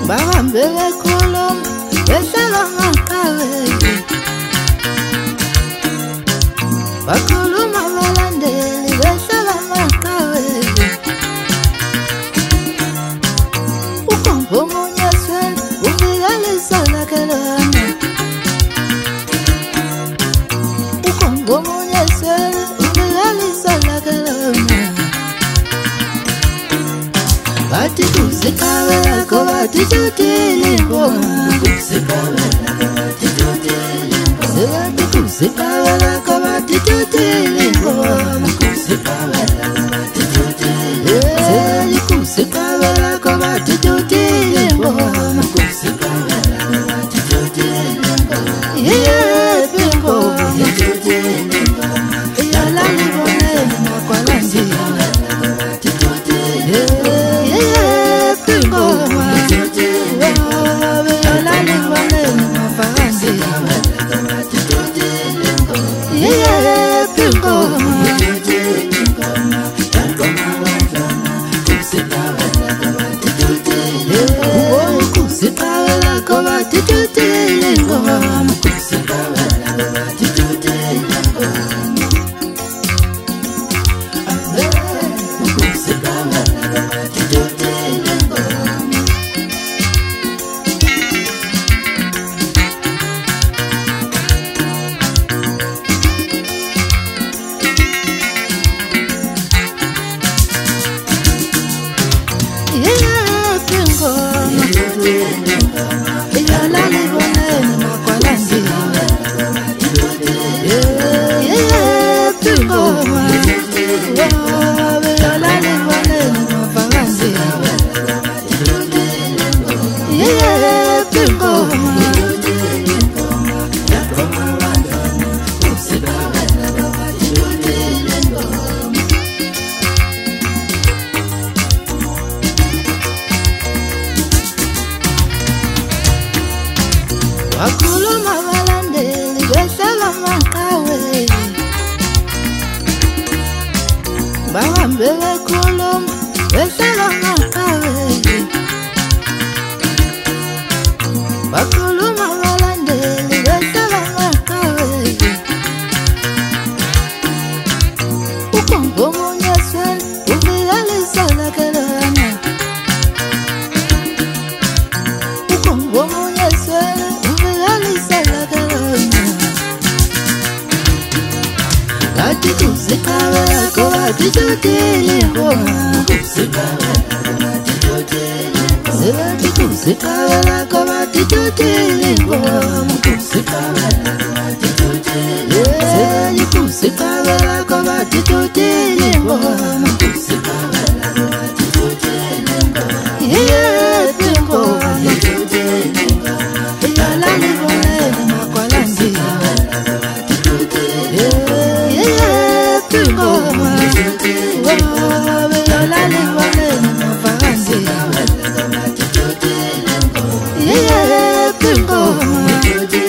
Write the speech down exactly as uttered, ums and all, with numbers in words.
bahambele kolom besala makawe bakuluma balandeli besala makawe ukombo munyaswe umigalisa lakelana ukombo munyaswe umigalisa lakelana bati kusikawela ko bati tutilimbo kusikawela ko bati tutilimbo bati kusikawela ko bati tutilimbo kusikawela ko bati tutilimbo kusikawela ko bati tutilimbo kusikawela ko bati tutilimbo yeah bingo tutilimbo yala libone na kwalanzi bakuluma balandeli besala makawe bahambele kolom besala makawe bakuluma balandeli besala makawe ukombo munyaswe umigalisa lakelana ukombo munyaswe bati kusikawela ko bati tutilimbo kusikawela ko bati tutilimbo bati kusikawela ko bati tutilimbo kusikawela ko bati tutilimbo kusikawela ko bati tutilimbo kusikawela ko bati tutilimbo yeah bingo tutilimbo yala libone na kwalanzi yeah, bingo.